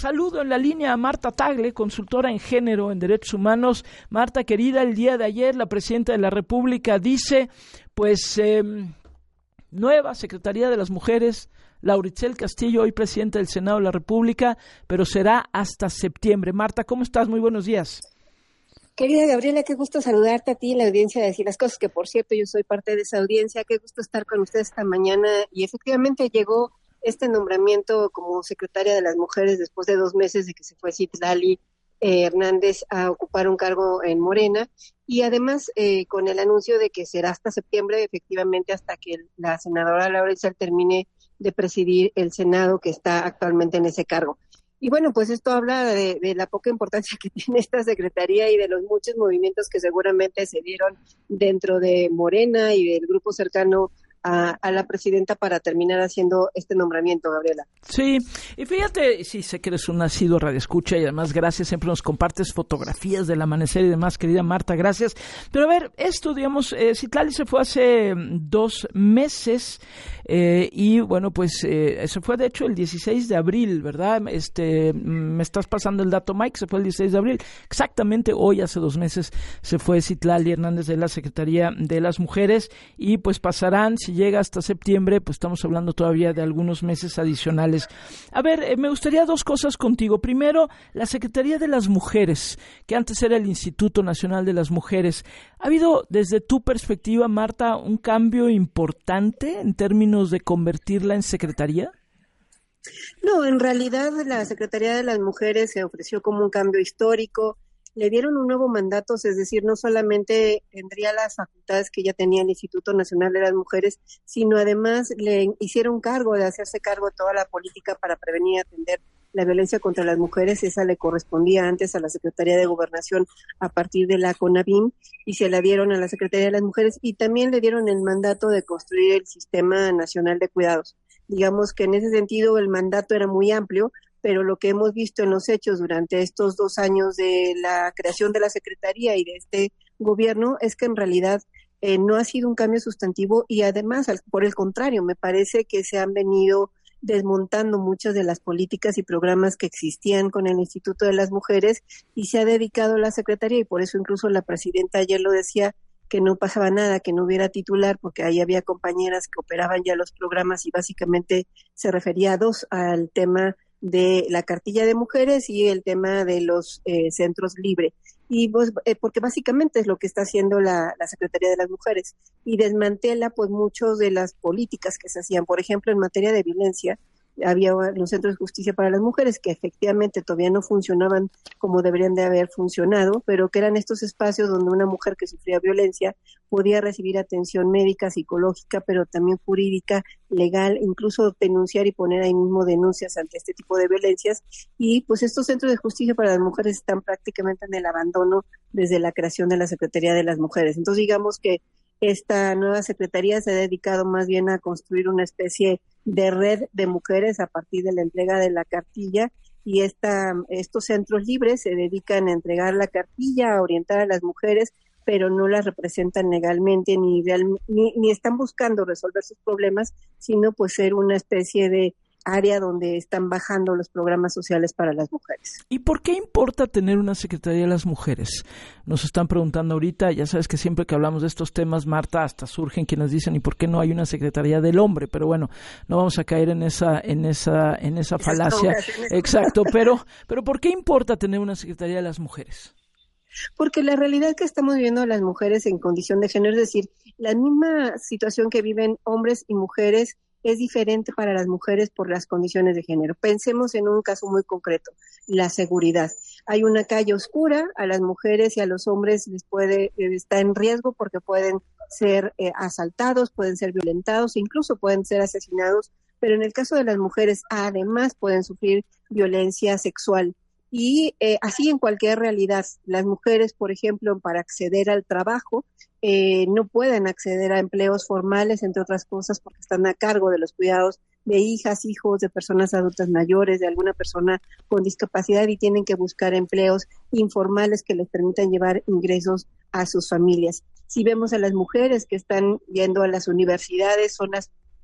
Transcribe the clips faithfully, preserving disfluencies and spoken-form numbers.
saludo en la línea a Marta Tagle, consultora en género en derechos humanos. Marta, querida, el día de ayer la presidenta de la República dice, pues, eh, nueva Secretaría de las Mujeres, Laura Itzel Castillo, hoy presidenta del Senado de la República, pero será hasta septiembre. Marta, ¿cómo estás? Muy buenos días. Querida Gabriela, qué gusto saludarte a ti y la audiencia de Decir las Cosas, que por cierto yo soy parte de esa audiencia. Qué gusto estar con ustedes esta mañana, y efectivamente llegó este nombramiento como secretaria de las mujeres después de dos meses de que se fue Citlali eh, Hernández a ocupar un cargo en Morena, y además eh, con el anuncio de que será hasta septiembre, efectivamente hasta que la senadora Laura Itzel termine de presidir el Senado, que está actualmente en ese cargo. Y bueno, pues esto habla de, de la poca importancia que tiene esta secretaría y de los muchos movimientos que seguramente se dieron dentro de Morena y del grupo cercano a, a la presidenta para terminar haciendo este nombramiento, Gabriela. Sí, y fíjate, sí, sé que eres un nacido radioescucha y además gracias, siempre nos compartes fotografías del amanecer y demás, querida Marta, gracias. Pero a ver, esto, digamos, eh, Citlali se fue hace dos meses eh, y bueno, pues eh, se fue de hecho el dieciséis de abril, ¿verdad? Este, me estás pasando el dato, Mike, se fue el dieciséis de abril. Exactamente hoy, hace dos meses, se fue Citlali Hernández de la Secretaría de las Mujeres y pues pasarán, si llega hasta septiembre, pues estamos hablando todavía de algunos meses adicionales. A ver, eh, me gustaría dos cosas contigo. Primero, la Secretaría de las Mujeres, que antes era el Instituto Nacional de las Mujeres. ¿Ha habido, desde tu perspectiva, Marta, un cambio importante en términos de convertirla en secretaría? No, en realidad la Secretaría de las Mujeres se ofreció como un cambio histórico. Le dieron un nuevo mandato, es decir, no solamente tendría las facultades que ya tenía el Instituto Nacional de las Mujeres, sino además le hicieron cargo de hacerse cargo de toda la política para prevenir y atender la violencia contra las mujeres. Esa le correspondía antes a la Secretaría de Gobernación a partir de la CONAVIM, y se la dieron a la Secretaría de las Mujeres, y también le dieron el mandato de construir el Sistema Nacional de Cuidados. Digamos que en ese sentido el mandato era muy amplio, pero lo que hemos visto en los hechos durante estos dos años de la creación de la Secretaría y de este gobierno es que en realidad eh, no ha sido un cambio sustantivo, y además, al, por el contrario, me parece que se han venido desmontando muchas de las políticas y programas que existían con el Instituto de las Mujeres, y se ha dedicado la Secretaría, y por eso incluso la presidenta ayer lo decía, que no pasaba nada, que no hubiera titular, porque ahí había compañeras que operaban ya los programas, y básicamente se refería a dos, al tema de la cartilla de mujeres y el tema de los eh, centros libres, y pues, eh, porque básicamente es lo que está haciendo la, la Secretaría de las Mujeres, y desmantela pues muchas de las políticas que se hacían. Por ejemplo, en materia de violencia, había los centros de justicia para las mujeres que efectivamente todavía no funcionaban como deberían de haber funcionado, pero que eran estos espacios donde una mujer que sufría violencia podía recibir atención médica, psicológica, pero también jurídica, legal, incluso denunciar y poner ahí mismo denuncias ante este tipo de violencias. Y pues estos centros de justicia para las mujeres están prácticamente en el abandono desde la creación de la Secretaría de las Mujeres. Entonces digamos que esta nueva secretaría se ha dedicado más bien a construir una especie de red de mujeres a partir de la entrega de la cartilla, y esta, estos centros libres se dedican a entregar la cartilla, a orientar a las mujeres, pero no las representan legalmente ni, real, ni, ni están buscando resolver sus problemas, sino pues ser una especie de área donde están bajando los programas sociales para las mujeres. ¿Y por qué importa tener una Secretaría de las Mujeres? Nos están preguntando ahorita, ya sabes que siempre que hablamos de estos temas, Marta, hasta surgen quienes dicen, ¿y por qué no hay una Secretaría del Hombre? Pero bueno, no vamos a caer en esa en esa en esa falacia. Exacto, pero pero ¿por qué importa tener una Secretaría de las Mujeres? Porque la realidad que estamos viviendo las mujeres en condición de género, es decir, la misma situación que viven hombres y mujeres es diferente para las mujeres por las condiciones de género. Pensemos en un caso muy concreto, la seguridad. Hay una calle oscura, a las mujeres y a los hombres les puede, está en riesgo porque pueden ser eh, asaltados, pueden ser violentados, incluso pueden ser asesinados, pero en el caso de las mujeres además pueden sufrir violencia sexual. Y eh, así en cualquier realidad, las mujeres, por ejemplo, para acceder al trabajo, eh, no pueden acceder a empleos formales, entre otras cosas, porque están a cargo de los cuidados de hijas, hijos, de personas adultas mayores, de alguna persona con discapacidad, y tienen que buscar empleos informales que les permitan llevar ingresos a sus familias. Si vemos a las mujeres que están yendo a las universidades, son las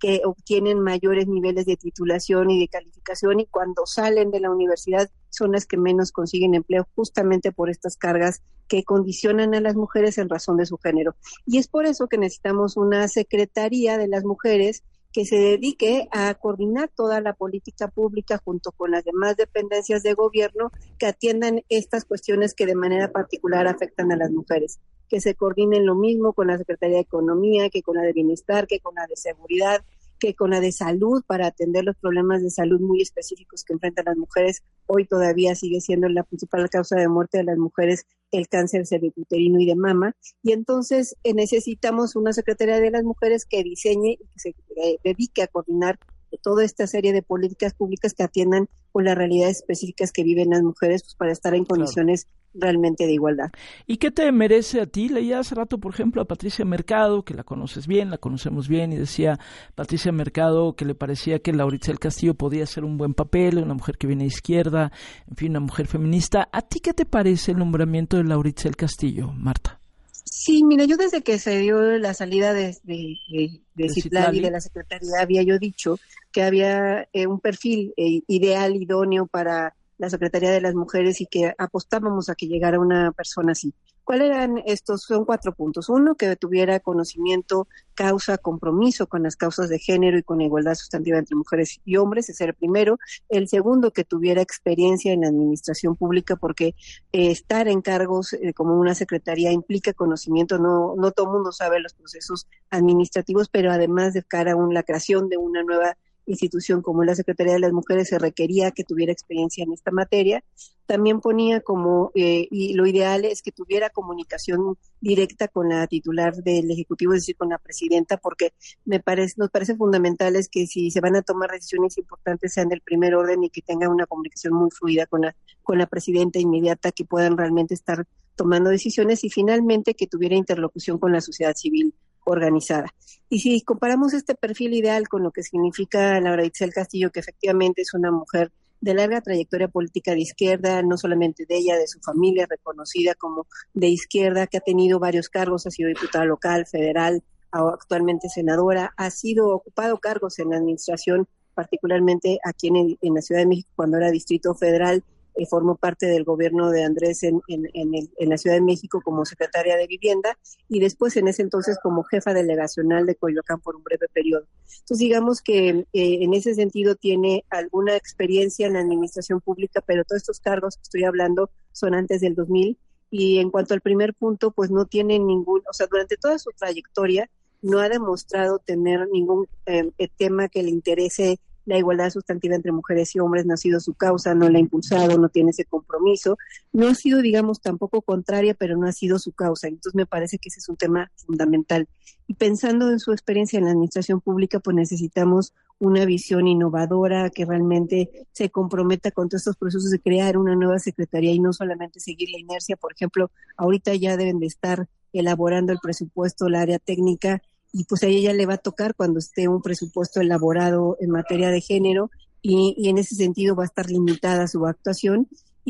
que obtienen mayores niveles de titulación y de calificación, y cuando salen de la universidad son las que menos consiguen empleo, justamente por estas cargas que condicionan a las mujeres en razón de su género. Y es por eso que necesitamos una Secretaría de las Mujeres que se dedique a coordinar toda la política pública junto con las demás dependencias de gobierno que atiendan estas cuestiones que de manera particular afectan a las mujeres, que se coordinen lo mismo con la Secretaría de Economía, que con la de Bienestar, que con la de Seguridad, que con la de Salud, para atender los problemas de salud muy específicos que enfrentan las mujeres. Hoy todavía sigue siendo la principal causa de muerte de las mujeres el cáncer cervicuterino y de mama, y entonces eh, necesitamos una Secretaría de las Mujeres que diseñe y que se eh, dedique a coordinar toda esta serie de políticas públicas que atiendan con las realidades específicas que viven las mujeres, pues para estar en condiciones claro. realmente de igualdad. ¿Y qué te merece a ti? Leía hace rato, por ejemplo, a Patricia Mercado, que la conoces bien, la conocemos bien, y decía Patricia Mercado que le parecía que Laura Itzel Castillo podía hacer un buen papel, una mujer que viene de izquierda, en fin, una mujer feminista. ¿A ti qué te parece el nombramiento de Laura Itzel Castillo, Marta? Sí, mira, yo desde que se dio la salida de, de, de, de Citlali y de la Secretaría, había yo dicho que había eh, un perfil eh, ideal, idóneo para la Secretaría de las Mujeres y que apostábamos a que llegara una persona así. ¿Cuáles eran estos? Son cuatro puntos. Uno, que tuviera conocimiento, causa, compromiso con las causas de género y con la igualdad sustantiva entre mujeres y hombres, ese era el primero. El segundo, que tuviera experiencia en la administración pública, porque eh, estar en cargos eh, como una secretaría implica conocimiento. No, no todo el mundo sabe los procesos administrativos, pero además de cara a un, la creación de una nueva institución como la Secretaría de las Mujeres se requería que tuviera experiencia en esta materia. También ponía como, eh, y lo ideal es que tuviera comunicación directa con la titular del Ejecutivo, es decir, con la presidenta, porque me parece, nos parece fundamental es que si se van a tomar decisiones importantes sean del primer orden y que tenga una comunicación muy fluida con la, con la presidenta inmediata, que puedan realmente estar tomando decisiones, y finalmente que tuviera interlocución con la sociedad civil organizada. Y si comparamos este perfil ideal con lo que significa Laura Itzel Castillo, que efectivamente es una mujer de larga trayectoria política de izquierda, no solamente de ella, de su familia, reconocida como de izquierda, que ha tenido varios cargos, ha sido diputada local, federal, actualmente senadora, ha sido ocupado cargos en la administración, particularmente aquí en, en la Ciudad de México cuando era Distrito Federal. Eh, formó parte del gobierno de Andrés en, en, en, el, en la Ciudad de México como secretaria de Vivienda, y después en ese entonces como jefa delegacional de Coyoacán por un breve periodo. Entonces digamos que eh, en ese sentido tiene alguna experiencia en la administración pública, pero todos estos cargos que estoy hablando son antes del dos mil, y en cuanto al primer punto, pues no tiene ningún, o sea, durante toda su trayectoria no ha demostrado tener ningún eh, tema que le interese la igualdad sustantiva entre mujeres y hombres, no ha sido su causa, no la ha impulsado, no tiene ese compromiso, no ha sido, digamos, tampoco contraria, pero no ha sido su causa. Entonces me parece que ese es un tema fundamental. Y pensando en su experiencia en la administración pública, pues necesitamos una visión innovadora que realmente se comprometa con todos estos procesos de crear una nueva secretaría y no solamente seguir la inercia. Por ejemplo, ahorita ya deben de estar elaborando el presupuesto, el área técnica, y pues a ella le va a tocar cuando esté un presupuesto elaborado en materia de género, y, y en ese sentido va a estar limitada su actuación.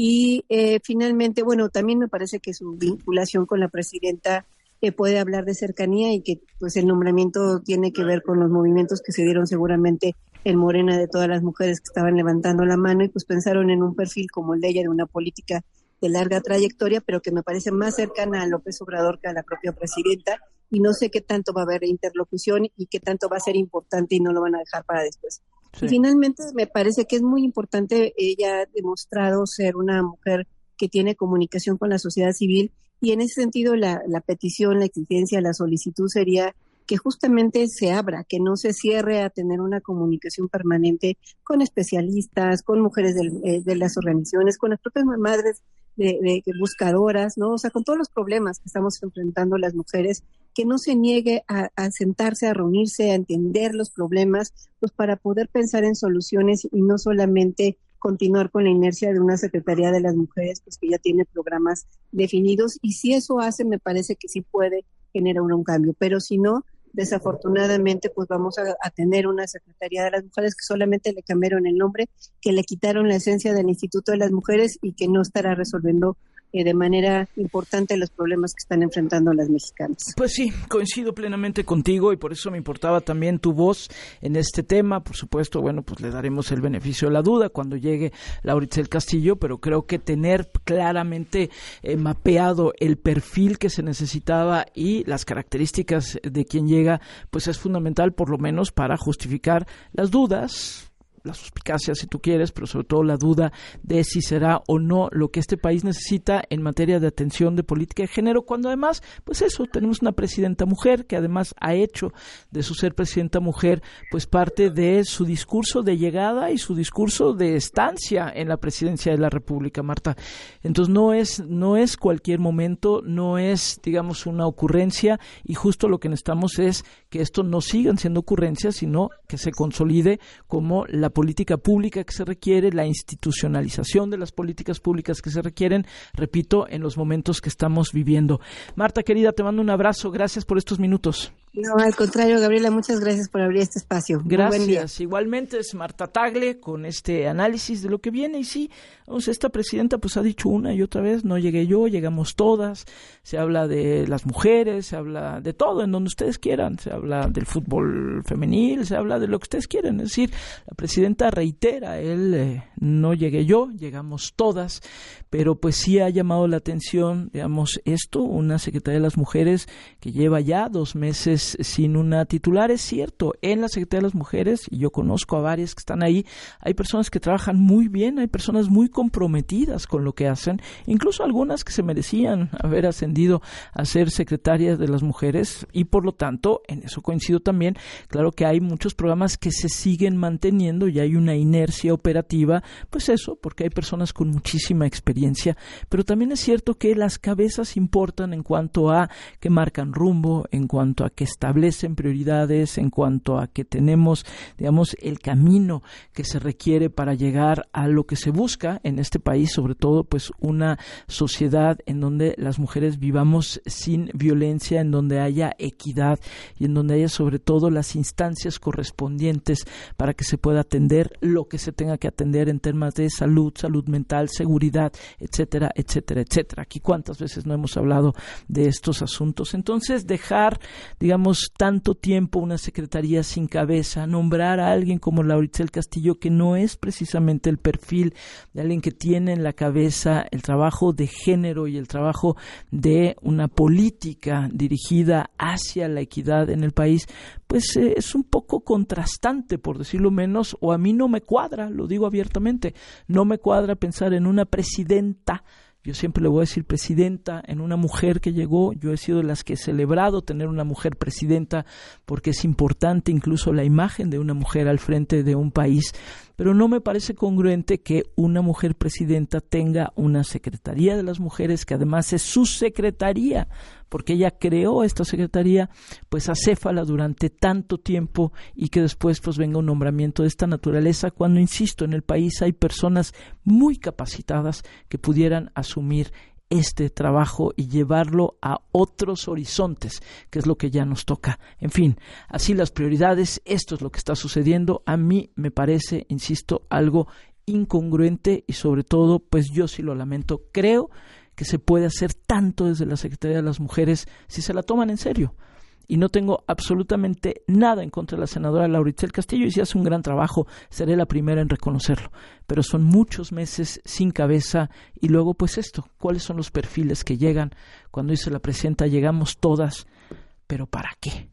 Y eh, finalmente, bueno, también me parece que su vinculación con la presidenta eh, puede hablar de cercanía, y que pues el nombramiento tiene que ver con los movimientos que se dieron seguramente en Morena de todas las mujeres que estaban levantando la mano, y pues pensaron en un perfil como el de ella, de una política de larga trayectoria, pero que me parece más cercana a López Obrador que a la propia presidenta, y no sé qué tanto va a haber interlocución y qué tanto va a ser importante y no lo van a dejar para después. Sí. Y finalmente me parece que es muy importante, ella ha demostrado ser una mujer que tiene comunicación con la sociedad civil, y en ese sentido la, la petición, la exigencia, la solicitud sería que justamente se abra, que no se cierre a tener una comunicación permanente con especialistas, con mujeres del, eh, de las organizaciones, con las propias madres de, de, de buscadoras, ¿no? O sea, con todos los problemas que estamos enfrentando las mujeres, que no se niegue a, a sentarse, a reunirse, a entender los problemas, pues para poder pensar en soluciones y no solamente continuar con la inercia de una Secretaría de las Mujeres, pues que ya tiene programas definidos, y si eso hace, me parece que sí puede generar un, un cambio, pero si no, desafortunadamente, pues vamos a, a tener una Secretaría de las Mujeres que solamente le cambiaron el nombre, que le quitaron la esencia del Instituto de las Mujeres y que no estará resolviendo eh, de manera importante los problemas que están enfrentando las mexicanas. Pues sí, coincido plenamente contigo y por eso me importaba también tu voz en este tema. Por supuesto, bueno, pues le daremos el beneficio de la duda cuando llegue Laura Itzel Castillo, pero creo que tener claramente eh, mapeado el perfil que se necesitaba y las características de quien llega, pues es fundamental, por lo menos para justificar las dudas, la suspicacia si tú quieres, pero sobre todo la duda de si será o no lo que este país necesita en materia de atención de política de género, cuando además, pues eso, tenemos una presidenta mujer que además ha hecho de su ser presidenta mujer, pues parte de su discurso de llegada y su discurso de estancia en la presidencia de la República, Marta. Entonces no es, no es cualquier momento, no es, digamos, una ocurrencia, y justo lo que necesitamos es que esto no sigan siendo ocurrencias, sino que se consolide como la política pública que se requiere, la institucionalización de las políticas públicas que se requieren, repito, en los momentos que estamos viviendo. Marta, querida, te mando un abrazo. Gracias por estos minutos. No, al contrario, Gabriela, muchas gracias por abrir este espacio. Gracias. Igualmente es Marta Tagle con este análisis de lo que viene. Y sí, vamos, esta presidenta pues ha dicho una y otra vez, no llegué yo, llegamos todas. Se habla de las mujeres, se habla de todo, en donde ustedes quieran. Se habla del fútbol femenil, se habla de lo que ustedes quieran. Es decir, la presidenta reitera, él eh, no llegué yo, llegamos todas. Pero pues sí ha llamado la atención, digamos, esto, una Secretaría de las Mujeres que lleva ya dos meses sin una titular. Es cierto, en la Secretaría de las Mujeres, y yo conozco a varias que están ahí, hay personas que trabajan muy bien, hay personas muy comprometidas con lo que hacen, incluso algunas que se merecían haber ascendido a ser secretarias de las mujeres, y por lo tanto, en eso coincido también, claro que hay muchos programas que se siguen manteniendo y hay una inercia operativa, pues eso, porque hay personas con muchísima experiencia, pero también es cierto que las cabezas importan en cuanto a que marcan rumbo, en cuanto a que establecen prioridades, en cuanto a que tenemos, digamos, el camino que se requiere para llegar a lo que se busca en este país, sobre todo, pues, una sociedad en donde las mujeres vivamos sin violencia, en donde haya equidad y en donde haya, sobre todo, las instancias correspondientes para que se pueda atender lo que se tenga que atender en temas de salud, salud mental, seguridad, etcétera, etcétera, etcétera. Aquí cuántas veces no hemos hablado de estos asuntos. Entonces, dejar, digamos, tanto tiempo una secretaría sin cabeza, nombrar a alguien como Laura Itzel Castillo, que no es precisamente el perfil de alguien que tiene en la cabeza el trabajo de género y el trabajo de una política dirigida hacia la equidad en el país, pues eh, es un poco contrastante, por decirlo menos, o a mí no me cuadra, lo digo abiertamente, no me cuadra pensar en una presidenta. Yo siempre le voy a decir presidenta, en una mujer que llegó. Yo he sido de las que he celebrado tener una mujer presidenta porque es importante incluso la imagen de una mujer al frente de un país, pero no me parece congruente que una mujer presidenta tenga una secretaría de las mujeres que además es su secretaría, porque ella creó esta secretaría pues acéfala durante tanto tiempo y que después pues venga un nombramiento de esta naturaleza, cuando, insisto, en el país hay personas muy capacitadas que pudieran asumir este trabajo y llevarlo a otros horizontes, que es lo que ya nos toca. En fin, así las prioridades, esto es lo que está sucediendo. A mí me parece, insisto, algo incongruente y sobre todo, pues yo sí lo lamento. Creo que se puede hacer tanto desde la Secretaría de las Mujeres si se la toman en serio. Y no tengo absolutamente nada en contra de la senadora Laura Itzel Castillo, y si hace un gran trabajo, seré la primera en reconocerlo. Pero son muchos meses sin cabeza, y luego pues esto, ¿cuáles son los perfiles que llegan? Cuando dice la presidenta, llegamos todas, ¿pero para qué?